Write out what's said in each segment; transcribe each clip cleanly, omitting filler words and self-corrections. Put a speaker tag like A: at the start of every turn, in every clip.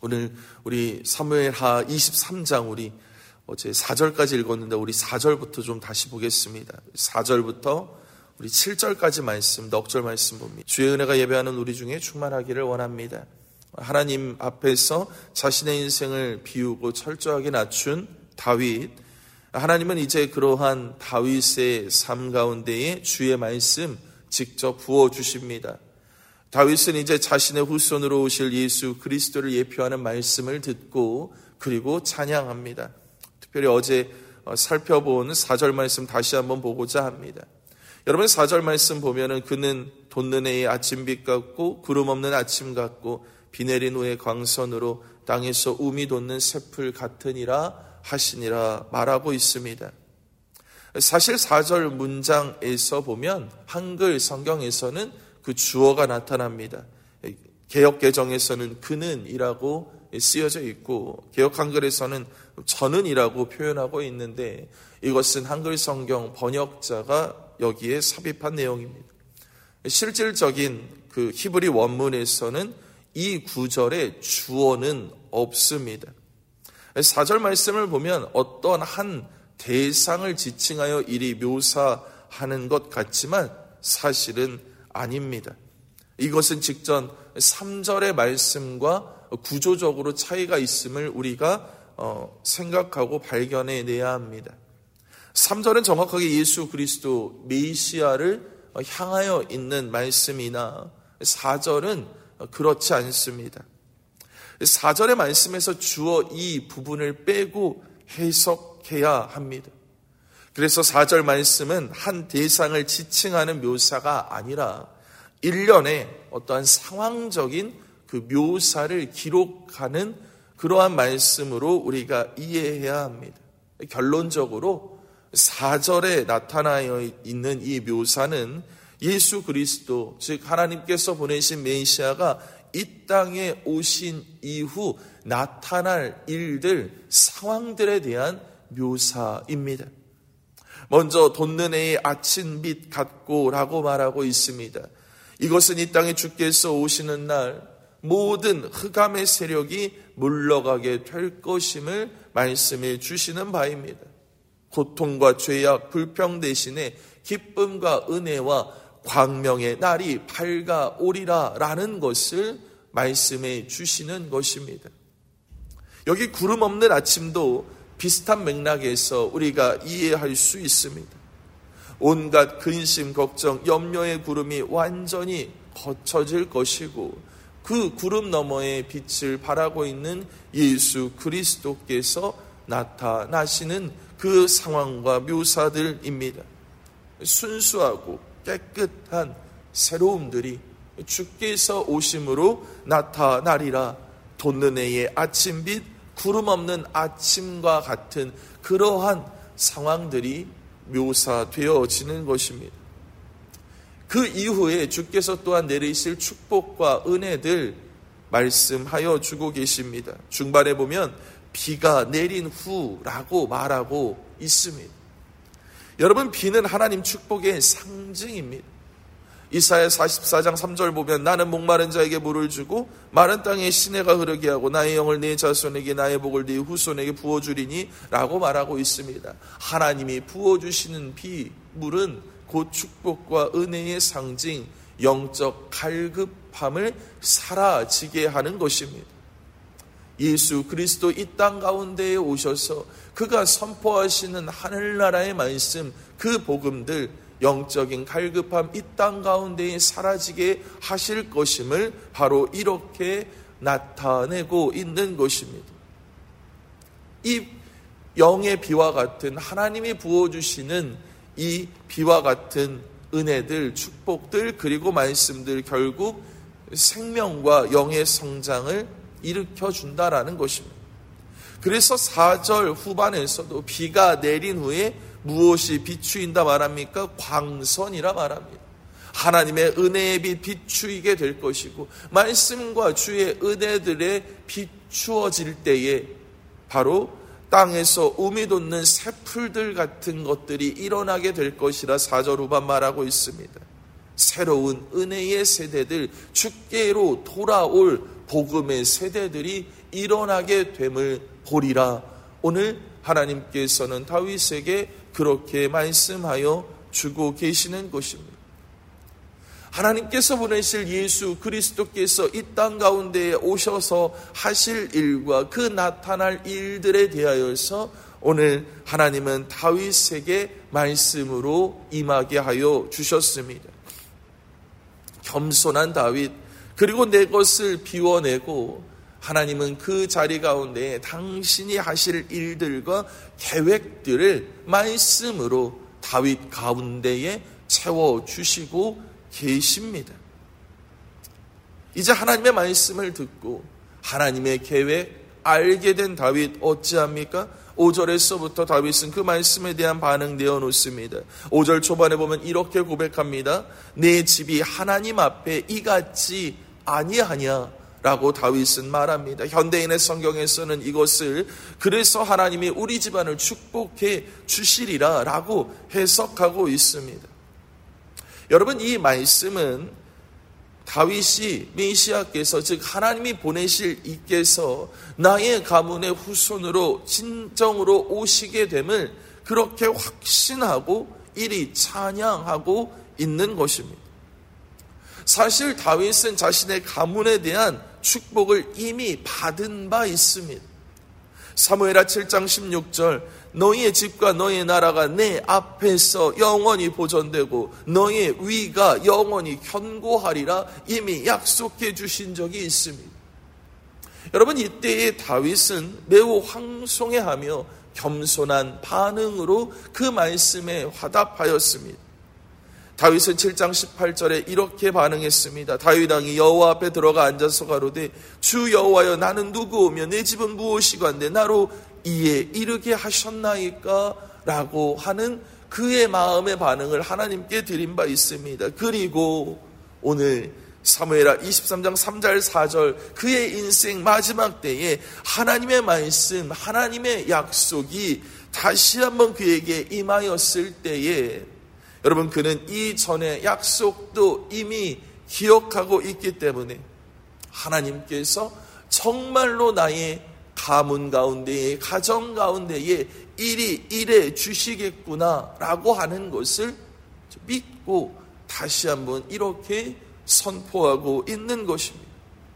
A: 오늘 우리 사무엘하 23장 우리 어제 4절까지 읽었는데 우리 4절부터 좀 다시 보겠습니다. 4절부터 우리 7절까지 말씀, 넉절 말씀 봅니다. 주의 은혜가 예배하는 우리 중에 충만하기를 원합니다. 하나님 앞에서 자신의 인생을 비우고 철저하게 낮춘 다윗, 하나님은 이제 그러한 다윗의 삶 가운데에 주의 말씀 직접 부어주십니다. 다윗은 이제 자신의 후손으로 오실 예수 그리스도를 예표하는 말씀을 듣고 그리고 찬양합니다. 특별히 어제 살펴본 4절 말씀 다시 한번 보고자 합니다. 여러분 4절 말씀 보면은 그는 돋는 해의 아침빛 같고 구름 없는 아침 같고 비 내린 후의 광선으로 땅에서 움이 돋는 새풀 같으니라 하시니라 말하고 있습니다. 사실 4절 문장에서 보면 한글 성경에서는 그 주어가 나타납니다. 개역 개정에서는 그는이라고 쓰여져 있고 개역 한글에서는 저는이라고 표현하고 있는데 이것은 한글 성경 번역자가 여기에 삽입한 내용입니다. 실질적인 그 히브리 원문에서는 이 구절에 주어는 없습니다. 4절 말씀을 보면 어떤 한 대상을 지칭하여 이리 묘사하는 것 같지만 사실은 아닙니다. 이것은 직전 3절의 말씀과 구조적으로 차이가 있음을 우리가 생각하고 발견해내야 합니다. 3절은 정확하게 예수 그리스도 메시아를 향하여 있는 말씀이나 4절은 그렇지 않습니다. 4절의 말씀에서 주어 이 부분을 빼고 해석해야 합니다. 그래서 4절 말씀은 한 대상을 지칭하는 묘사가 아니라 일련의 어떠한 상황적인 그 묘사를 기록하는 그러한 말씀으로 우리가 이해해야 합니다. 결론적으로 4절에 나타나 있는 이 묘사는 예수 그리스도, 즉 하나님께서 보내신 메시아가 이 땅에 오신 이후 나타날 일들, 상황들에 대한 묘사입니다. 먼저 돋는 해의 아침빛 같고 라고 말하고 있습니다. 이것은 이 땅에 주께서 오시는 날 모든 흑암의 세력이 물러가게 될 것임을 말씀해 주시는 바입니다. 고통과 죄악, 불평 대신에 기쁨과 은혜와 광명의 날이 밝아오리라 라는 것을 말씀해 주시는 것입니다. 여기 구름 없는 아침도 비슷한 맥락에서 우리가 이해할 수 있습니다. 온갖 근심, 걱정, 염려의 구름이 완전히 거쳐질 것이고 그 구름 너머의 빛을 바라고 있는 예수 그리스도께서 나타나시는 그 상황과 묘사들입니다. 순수하고 깨끗한 새로움들이 주께서 오심으로 나타나리라. 돋는 해의 아침빛, 구름 없는 아침과 같은 그러한 상황들이 묘사되어지는 것입니다. 그 이후에 주께서 또한 내리실 축복과 은혜들 말씀하여 주고 계십니다. 중반에 보면 비가 내린 후라고 말하고 있습니다. 여러분, 비는 하나님 축복의 상징입니다. 이사야 44장 3절 보면 나는 목마른 자에게 물을 주고 마른 땅에 시내가 흐르게 하고 나의 영을 네 자손에게 나의 복을 네 후손에게 부어주리니 라고 말하고 있습니다. 하나님이 부어주시는 비, 물은 곧 축복과 은혜의 상징, 영적 갈급함을 사라지게 하는 것입니다. 예수 그리스도 이 땅 가운데에 오셔서 그가 선포하시는 하늘나라의 말씀, 그 복음들, 영적인 갈급함 이 땅 가운데에 사라지게 하실 것임을 바로 이렇게 나타내고 있는 것입니다. 이 영의 비와 같은 하나님이 부어주시는 이 비와 같은 은혜들, 축복들, 그리고 말씀들 결국 생명과 영의 성장을 일으켜준다라는 것입니다. 그래서 4절 후반에서도 비가 내린 후에 무엇이 비추인다 말합니까? 광선이라 말합니다. 하나님의 은혜의 빛 비추이게 될 것이고 말씀과 주의 은혜들에 비추어질 때에 바로 땅에서 움이 돋는 새풀들 같은 것들이 일어나게 될 것이라 4절 후반 말하고 있습니다. 새로운 은혜의 세대들, 주께로 돌아올 복음의 세대들이 일어나게 됨을 보리라. 오늘 하나님께서는 다윗에게 그렇게 말씀하여 주고 계시는 것입니다. 하나님께서 보내실 예수 그리스도께서 이 땅 가운데에 오셔서 하실 일과 그 나타날 일들에 대하여서 오늘 하나님은 다윗에게 말씀으로 임하게 하여 주셨습니다. 겸손한 다윗, 그리고 내 것을 비워내고 하나님은 그 자리 가운데 당신이 하실 일들과 계획들을 말씀으로 다윗 가운데에 채워주시고 계십니다. 이제 하나님의 말씀을 듣고 하나님의 계획 알게 된 다윗 어찌합니까? 5절에서부터 다윗은 그 말씀에 대한 반응 내어놓습니다. 5절 초반에 보면 이렇게 고백합니다. 내 집이 하나님 앞에 이같지 아니하냐 라고 다윗은 말합니다. 현대인의 성경에서는 이것을 그래서 하나님이 우리 집안을 축복해 주시리라 라고 해석하고 있습니다. 여러분, 이 말씀은 다윗이 메시아께서, 즉 하나님이 보내실 이께서 나의 가문의 후손으로 진정으로 오시게 됨을 그렇게 확신하고 이리 찬양하고 있는 것입니다. 사실 다윗은 자신의 가문에 대한 축복을 이미 받은 바 있습니다. 사무엘하 7장 16절, 너희의 집과 너희의 나라가 내 앞에서 영원히 보존되고 너희의 위가 영원히 견고하리라 이미 약속해 주신 적이 있습니다. 여러분, 이때의 다윗은 매우 황송해하며 겸손한 반응으로 그 말씀에 화답하였습니다. 다윗은 7장 18절에 이렇게 반응했습니다. 다윗 왕이 여호와 앞에 들어가 앉아서 가로되 주 여호와여, 나는 누구오며 내 집은 무엇이건대 나로 이에 이르게 하셨나이까? 라고 하는 그의 마음의 반응을 하나님께 드린 바 있습니다. 그리고 오늘 사무엘하 23장 3절 4절 그의 인생 마지막 때에 하나님의 말씀, 하나님의 약속이 다시 한번 그에게 임하였을 때에 여러분, 그는 이전의 약속도 이미 기억하고 있기 때문에 하나님께서 정말로 나의 가문 가운데에, 가정 가운데에 일이 일해 주시겠구나 라고 하는 것을 믿고 다시 한번 이렇게 선포하고 있는 것입니다.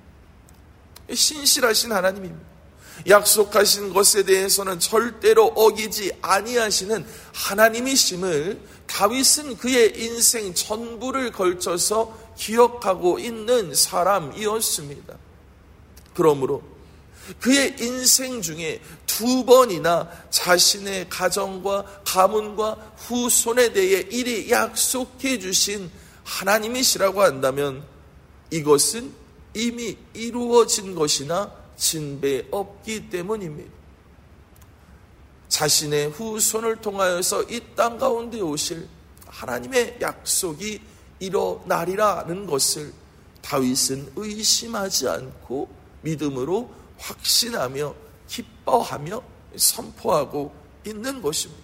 A: 신실하신 하나님입니다. 약속하신 것에 대해서는 절대로 어기지 아니하시는 하나님이심을 다윗은 그의 인생 전부를 걸쳐서 기억하고 있는 사람이었습니다. 그러므로 그의 인생 중에 2번이나 자신의 가정과 가문과 후손에 대해 이리 약속해 주신 하나님이시라고 한다면 이것은 이미 이루어진 것이나 진배 없기 때문입니다. 자신의 후손을 통하여서 이 땅 가운데 오실 하나님의 약속이 일어나리라는 것을 다윗은 의심하지 않고 믿음으로 확신하며 기뻐하며 선포하고 있는 것입니다.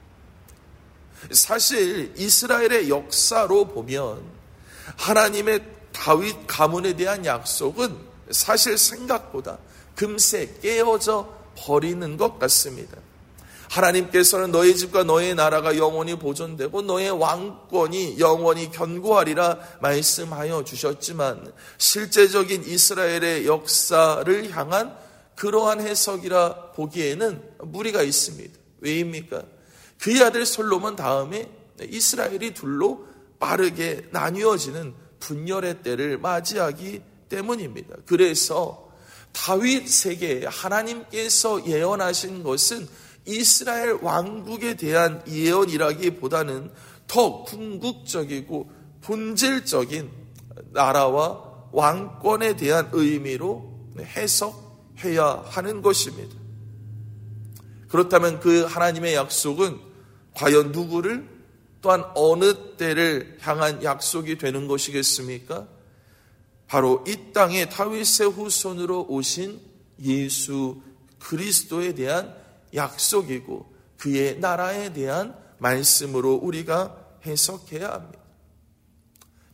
A: 사실 이스라엘의 역사로 보면 하나님의 다윗 가문에 대한 약속은 사실 생각보다 금세 깨어져 버리는 것 같습니다. 하나님께서는 너희 집과 너희 나라가 영원히 보존되고 너의 왕권이 영원히 견고하리라 말씀하여 주셨지만 실제적인 이스라엘의 역사를 향한 그러한 해석이라 보기에는 무리가 있습니다. 왜입니까? 그의 아들 솔로몬 다음에 이스라엘이 둘로 빠르게 나뉘어지는 분열의 때를 맞이하기 때문입니다. 그래서 다윗에게 하나님께서 예언하신 것은 이스라엘 왕국에 대한 예언이라기보다는 더 궁극적이고 본질적인 나라와 왕권에 대한 의미로 해석해야 하는 것입니다. 그렇다면 그 하나님의 약속은 과연 누구를, 또한 어느 때를 향한 약속이 되는 것이겠습니까? 바로 이 땅에 다윗의 후손으로 오신 예수 그리스도에 대한 약속이고 그의 나라에 대한 말씀으로 우리가 해석해야 합니다.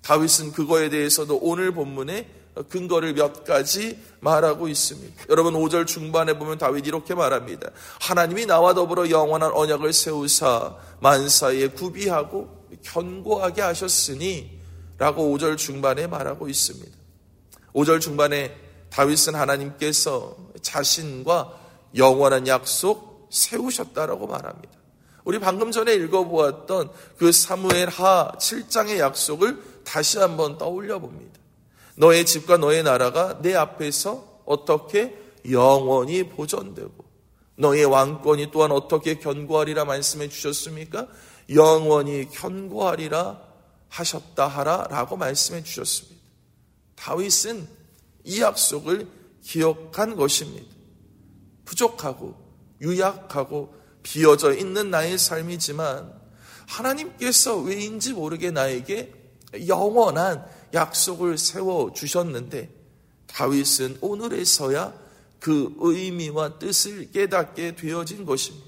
A: 다윗은 그거에 대해서도 오늘 본문에 근거를 몇 가지 말하고 있습니다. 여러분 5절 중반에 보면 다윗이 이렇게 말합니다. 하나님이 나와 더불어 영원한 언약을 세우사 만사에 구비하고 견고하게 하셨으니 라고 5절 중반에 말하고 있습니다. 5절 중반에 다윗은 하나님께서 자신과 영원한 약속 세우셨다라고 말합니다. 우리 방금 전에 읽어보았던 그 사무엘하 7장의 약속을 다시 한번 떠올려 봅니다. 너의 집과 너의 나라가 내 앞에서 어떻게 영원히 보존되고 너의 왕권이 또한 어떻게 견고하리라 말씀해 주셨습니까? 영원히 견고하리라 하셨다 하라라고 말씀해 주셨습니다. 다윗은 이 약속을 기억한 것입니다. 부족하고 유약하고 비어져 있는 나의 삶이지만 하나님께서 왜인지 모르게 나에게 영원한 약속을 세워주셨는데 다윗은 오늘에서야 그 의미와 뜻을 깨닫게 되어진 것입니다.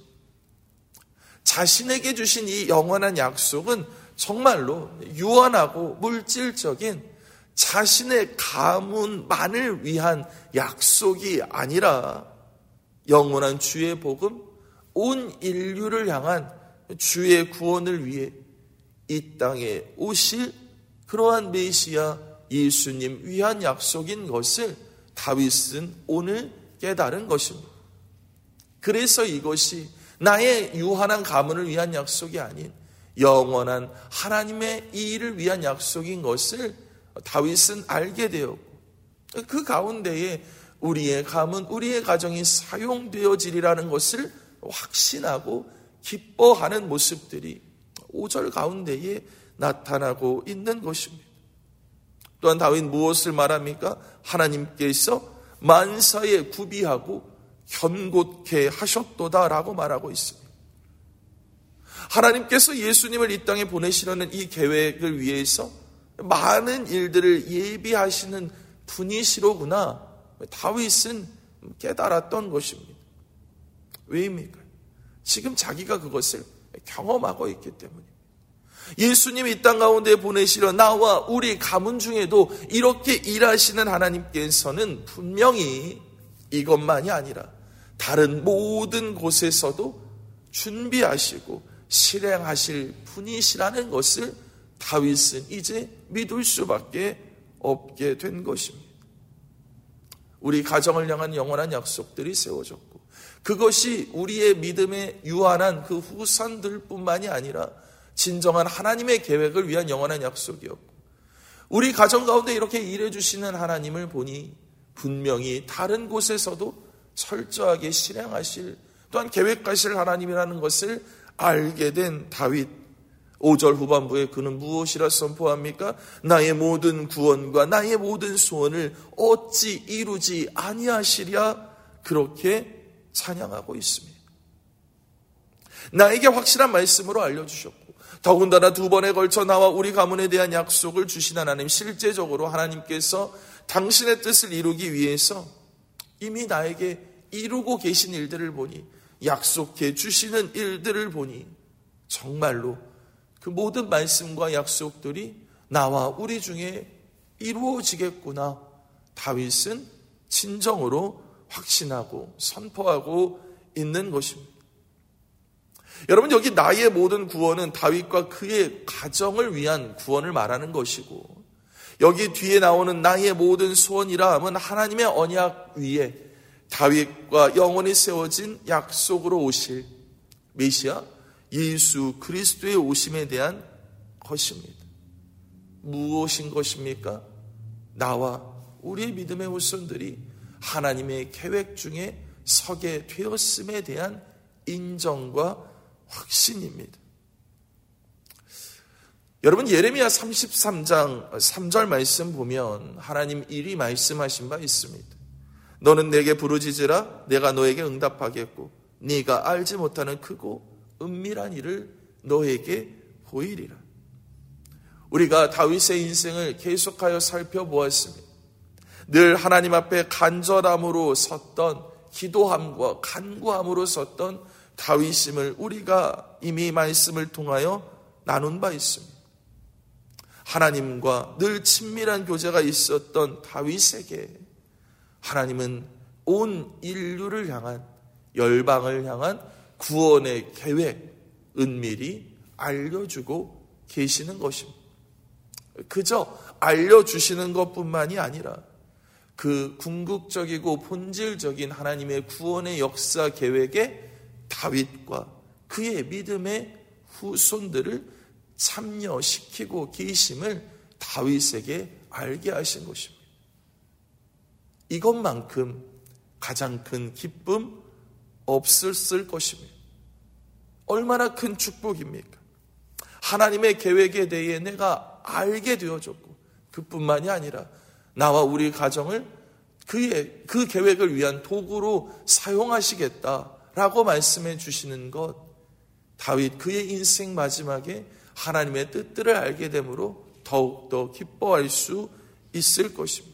A: 자신에게 주신 이 영원한 약속은 정말로 유한하고 물질적인 자신의 가문만을 위한 약속이 아니라 영원한 주의 복음, 온 인류를 향한 주의 구원을 위해 이 땅에 오실 그러한 메시아 예수님 위한 약속인 것을 다윗은 오늘 깨달은 것입니다. 그래서 이것이 나의 유한한 가문을 위한 약속이 아닌 영원한 하나님의 일을 위한 약속인 것을 다윗은 알게 되었고 그 가운데에 우리의 가문, 우리의 가정이 사용되어지리라는 것을 확신하고 기뻐하는 모습들이 5절 가운데에 나타나고 있는 것입니다. 또한 다윗 무엇을 말합니까? 하나님께서 만사에 구비하고 견고케 하셨도다라고 말하고 있습니다. 하나님께서 예수님을 이 땅에 보내시려는 이 계획을 위해서 많은 일들을 예비하시는 분이시로구나 다윗은 깨달았던 것입니다. 왜입니까? 지금 자기가 그것을 경험하고 있기 때문입니다. 예수님이 이 땅 가운데 보내시려 나와 우리 가문 중에도 이렇게 일하시는 하나님께서는 분명히 이것만이 아니라 다른 모든 곳에서도 준비하시고 실행하실 분이시라는 것을 다윗은 이제 믿을 수밖에 없게 된 것입니다. 우리 가정을 향한 영원한 약속들이 세워졌고 그것이 우리의 믿음의 유한한 그 후손들 뿐만이 아니라 진정한 하나님의 계획을 위한 영원한 약속이었고 우리 가정 가운데 이렇게 일해 주시는 하나님을 보니 분명히 다른 곳에서도 철저하게 실행하실 또한 계획하실 하나님이라는 것을 알게 된 다윗 5절 후반부에 그는 무엇이라 선포합니까? 나의 모든 구원과 나의 모든 소원을 어찌 이루지 아니하시랴 그렇게 찬양하고 있습니다. 나에게 확실한 말씀으로 알려주셨고 더군다나 2번에 걸쳐 나와 우리 가문에 대한 약속을 주신 하나님 실제적으로 하나님께서 당신의 뜻을 이루기 위해서 이미 나에게 이루고 계신 일들을 보니 약속해 주시는 일들을 보니 정말로 그 모든 말씀과 약속들이 나와 우리 중에 이루어지겠구나 다윗은 진정으로 확신하고 선포하고 있는 것입니다. 여러분 여기 나의 모든 구원은 다윗과 그의 가정을 위한 구원을 말하는 것이고 여기 뒤에 나오는 나의 모든 소원이라 함은 하나님의 언약 위에 다윗과 영원히 세워진 약속으로 오실 메시아 예수 그리스도의 오심에 대한 것입니다. 무엇인 것입니까? 나와 우리의 믿음의 후손들이 하나님의 계획 중에 서게 되었음에 대한 인정과 확신입니다. 여러분 예레미야 33장 3절 말씀 보면 하나님 이리 말씀하신 바 있습니다. 너는 내게 부르짖으라 내가 너에게 응답하겠고 네가 알지 못하는 크고 은밀한 일을 너에게 보이리라. 우리가 다윗의 인생을 계속하여 살펴보았습니다. 늘 하나님 앞에 간절함으로 섰던 기도함과 간구함으로 섰던 다윗임을 우리가 이미 말씀을 통하여 나눈 바 있습니다. 하나님과 늘 친밀한 교제가 있었던 다윗에게 하나님은 온 인류를 향한, 열방을 향한 구원의 계획, 은밀히 알려주고 계시는 것입니다. 그저 알려주시는 것뿐만이 아니라 그 궁극적이고 본질적인 하나님의 구원의 역사 계획에 다윗과 그의 믿음의 후손들을 참여시키고 계심을 다윗에게 알게 하신 것입니다. 이것만큼 가장 큰 기쁨 없었을 것입니다. 얼마나 큰 축복입니까? 하나님의 계획에 대해 내가 알게 되어졌고, 그뿐만이 아니라 나와 우리 가정을 그 계획을 위한 도구로 사용하시겠다라고 말씀해 주시는 것, 다윗 그의 인생 마지막에 하나님의 뜻들을 알게 되므로 더욱더 기뻐할 수 있을 것입니다.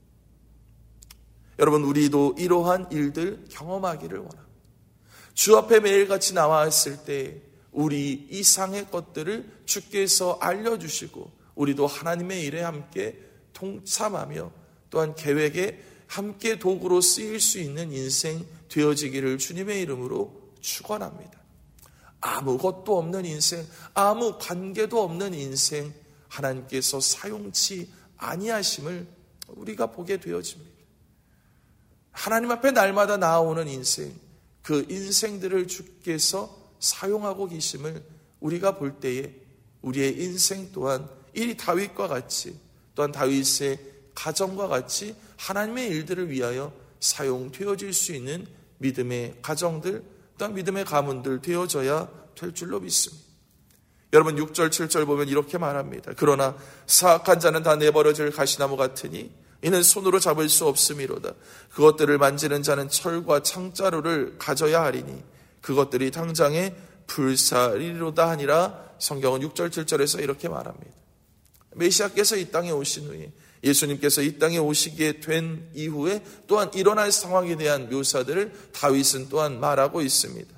A: 여러분, 우리도 이러한 일들 경험하기를 원합니다. 주 앞에 매일같이 나왔을 때 우리 이상의 것들을 주께서 알려주시고 우리도 하나님의 일에 함께 동참하며 또한 계획에 함께 도구로 쓰일 수 있는 인생 되어지기를 주님의 이름으로 축원합니다. 아무것도 없는 인생, 아무 관계도 없는 인생, 하나님께서 사용치 아니하심을 우리가 보게 되어집니다. 하나님 앞에 날마다 나아오는 인생, 그 인생들을 주께서 사용하고 계심을 우리가 볼 때에 우리의 인생 또한 이 다윗과 같이, 또한 다윗의 가정과 같이 하나님의 일들을 위하여 사용되어질 수 있는 믿음의 가정들, 또한 믿음의 가문들 되어져야 될 줄로 믿습니다. 여러분, 6절 7절 보면 이렇게 말합니다. 그러나 사악한 자는 다 내버려질 가시나무 같으니 이는 손으로 잡을 수 없음이로다. 그것들을 만지는 자는 철과 창자루를 가져야 하리니 그것들이 당장에 불사리로다 하니라. 성경은 6절 7절에서 이렇게 말합니다. 메시아께서 이 땅에 오신 후에, 예수님께서 이 땅에 오시게 된 이후에 또한 일어날 상황에 대한 묘사들을 다윗은 또한 말하고 있습니다.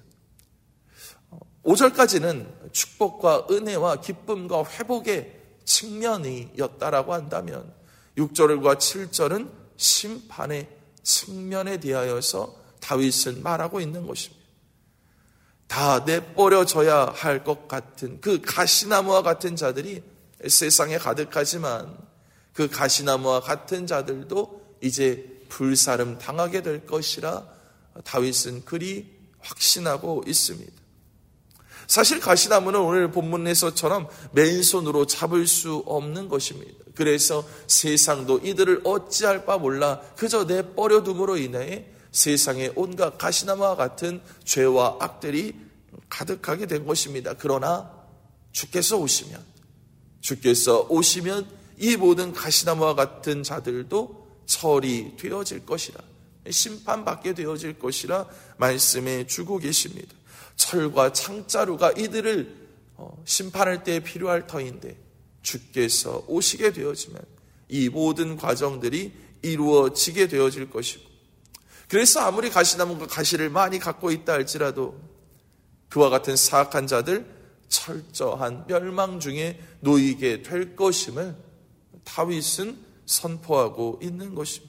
A: 5절까지는 축복과 은혜와 기쁨과 회복의 측면이었다라고 한다면 6절과 7절은 심판의 측면에 대하여서 다윗은 말하고 있는 것입니다. 다 내버려져야 할 것 같은 그 가시나무와 같은 자들이 세상에 가득하지만 그 가시나무와 같은 자들도 이제 불사름 당하게 될 것이라 다윗은 그리 확신하고 있습니다. 사실 가시나무는 오늘 본문에서처럼 맨손으로 잡을 수 없는 것입니다. 그래서 세상도 이들을 어찌할 바 몰라 그저 내버려 둠으로 인해 세상에 온갖 가시나무와 같은 죄와 악들이 가득하게 된 것입니다. 그러나 주께서 오시면 이 모든 가시나무와 같은 자들도 처리되어질 것이라, 심판받게 되어질 것이라 말씀해 주고 계십니다. 철과 창자루가 이들을 심판할 때 필요할 터인데 주께서 오시게 되어지면 이 모든 과정들이 이루어지게 되어질 것이고, 그래서 아무리 가시나무가 가시를 많이 갖고 있다 할지라도 그와 같은 사악한 자들 철저한 멸망 중에 놓이게 될 것임을 다윗은 선포하고 있는 것입니다.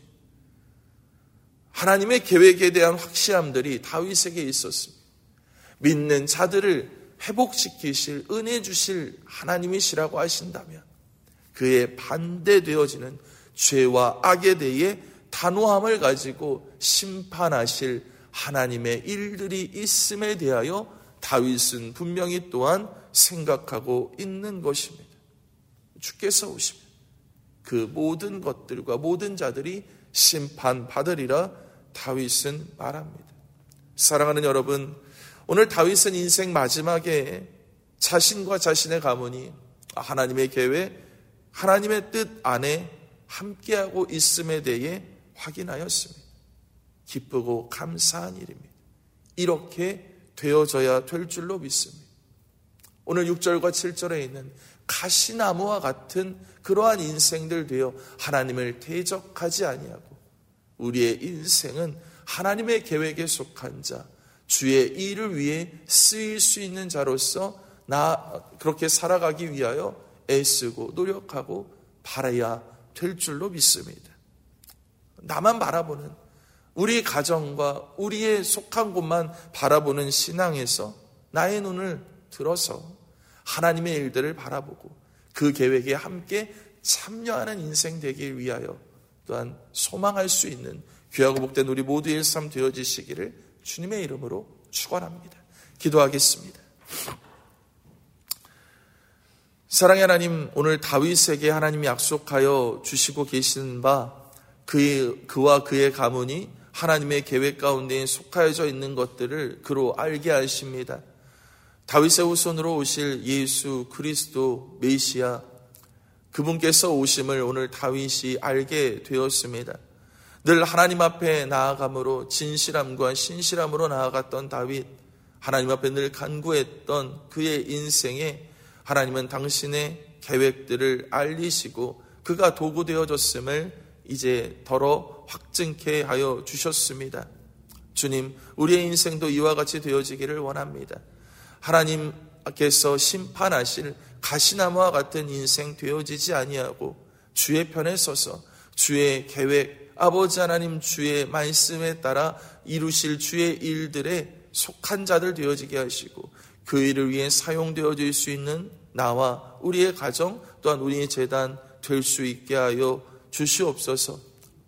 A: 하나님의 계획에 대한 확실함들이 다윗에게 있었습니다. 믿는 자들을 회복시키실, 은혜 주실 하나님이시라고 하신다면 그에 반대되어지는 죄와 악에 대해 단호함을 가지고 심판하실 하나님의 일들이 있음에 대하여 다윗은 분명히 또한 생각하고 있는 것입니다. 주께서 오시면 그 모든 것들과 모든 자들이 심판받으리라 다윗은 말합니다. 사랑하는 여러분, 오늘 다윗은 인생 마지막에 자신과 자신의 가문이 하나님의 계획, 하나님의 뜻 안에 함께하고 있음에 대해 확인하였습니다. 기쁘고 감사한 일입니다. 이렇게 되어져야 될 줄로 믿습니다. 오늘 6절과 7절에 있는 가시나무와 같은 그러한 인생들 되어 하나님을 대적하지 아니하고 우리의 인생은 하나님의 계획에 속한 자, 주의 일을 위해 쓰일 수 있는 자로서 그렇게 살아가기 위하여 애쓰고 노력하고 바라야 될 줄로 믿습니다. 나만 바라보는, 우리 가정과 우리의 속한 곳만 바라보는 신앙에서 나의 눈을 들어서 하나님의 일들을 바라보고 그 계획에 함께 참여하는 인생 되길 위하여 또한 소망할 수 있는 귀하고 복된 우리 모두의 삶 되어지시기를 주님의 이름으로 축원합니다. 기도하겠습니다. 사랑의 하나님, 오늘 다윗에게 하나님이 약속하여 주시고 계시는 바 그와 그의 가문이 하나님의 계획 가운데 속하여져 있는 것들을 그로 알게 하십니다. 다윗의 후손으로 오실 예수 그리스도 메시아, 그분께서 오심을 오늘 다윗이 알게 되었습니다. 늘 하나님 앞에 나아감으로 진실함과 신실함으로 나아갔던 다윗, 하나님 앞에 늘 간구했던 그의 인생에 하나님은 당신의 계획들을 알리시고 그가 도구 되어졌음을 이제 더러 확증케 하여 주셨습니다. 주님, 우리의 인생도 이와 같이 되어지기를 원합니다. 하나님께서 심판하실 가시나무와 같은 인생 되어지지 아니하고 주의 편에 서서 주의 계획, 아버지 하나님 주의 말씀에 따라 이루실 주의 일들에 속한 자들 되어지게 하시고 그 일을 위해 사용되어질 수 있는 나와 우리의 가정 또한 우리의 재단 될 수 있게 하여 주시옵소서.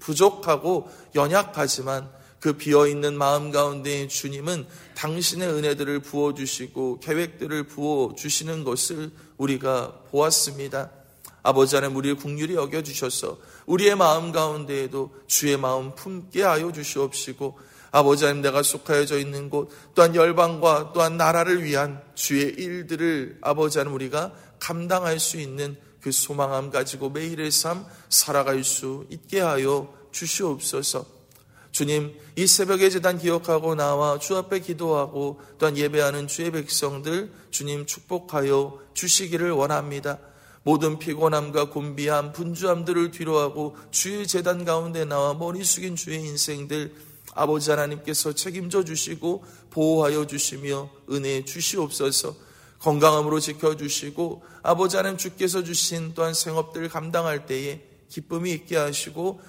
A: 부족하고 연약하지만 그 비어있는 마음 가운데 주님은 당신의 은혜들을 부어주시고 계획들을 부어주시는 것을 우리가 보았습니다. 아버지 하나님, 우리의 긍휼히 여겨주셔서 우리의 마음 가운데에도 주의 마음 품게 하여 주시옵시고, 아버지 하나님, 내가 속하여져 있는 곳 또한 열방과 또한 나라를 위한 주의 일들을 아버지 하나님 우리가 감당할 수 있는 그 소망함 가지고 매일의 삶 살아갈 수 있게 하여 주시옵소서. 주님, 이 새벽의 제단 기억하고 나와 주 앞에 기도하고 또한 예배하는 주의 백성들 주님 축복하여 주시기를 원합니다. 모든 피곤함과 곤비함, 분주함들을 뒤로하고 주의 제단 가운데 나와 머리 숙인 주의 인생들 아버지 하나님께서 책임져 주시고 보호하여 주시며 은혜 주시옵소서. 건강함으로 지켜주시고 아버지 하나님 주께서 주신 또한 생업들 감당할 때에 기쁨이 있게 하시고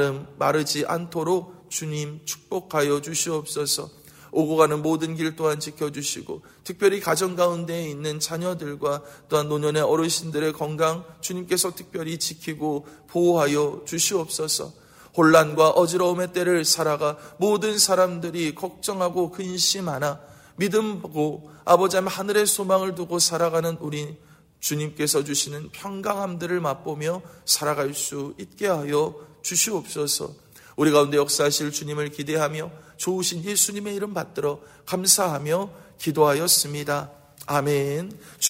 A: 마르지 않도록 주님 축복하여 주시옵소서. 오고 가는 모든 길 또한 지켜주시고 특별히 가정 가운데 있는 자녀들과 또한 노년의 어르신들의 건강 주님께서 특별히 지키고 보호하여 주시옵소서. 혼란과 어지러움의 때를 살아가 모든 사람들이 걱정하고 근심하나 믿음 보고 아버지 하나님 하늘의 소망을 두고 살아가는 우리 주님께서 주시는 평강함들을 맛보며 살아갈 수 있게 하여 주시옵소서. 우리 가운데 역사하실 주님을 기대하며 좋으신 예수님의 이름 받들어 감사하며 기도하였습니다. 아멘.